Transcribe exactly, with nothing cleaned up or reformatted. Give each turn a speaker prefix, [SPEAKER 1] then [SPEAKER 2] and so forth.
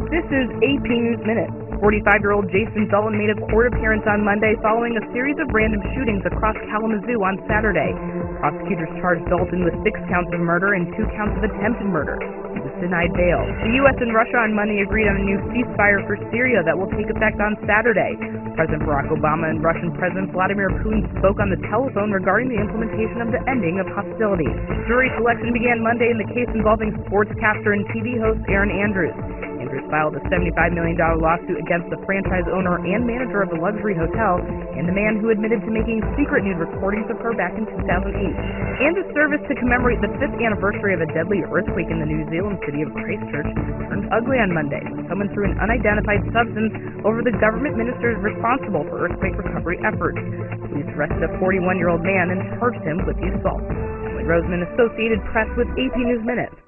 [SPEAKER 1] This is A P News Minute. forty-five-year-old Jason Dolan made a court appearance on Monday following a series of random shootings across Kalamazoo on Saturday. Prosecutors charged Dalton with six counts of murder and two counts of attempted murder. He was denied bail. The U S and Russia on Monday agreed on a new ceasefire for Syria that will take effect on Saturday. President Barack Obama and Russian President Vladimir Putin spoke on the telephone regarding the implementation of the ending of hostilities. Jury selection began Monday in the case involving sportscaster and T V host Erin Andrews. Andrews filed a seventy-five million dollars lawsuit against the franchise owner and manager of the luxury hotel and the man who admitted to making secret nude recordings of her back in two thousand eight. And a service to commemorate the fifth anniversary of a deadly earthquake in the New Zealand city of Christchurch turned ugly on Monday when someone threw an unidentified substance over the government ministers responsible for earthquake recovery efforts. Police arrested a forty-one-year-old man and charged him with the assault. Emily Roseman, Associated Press with A P News Minute.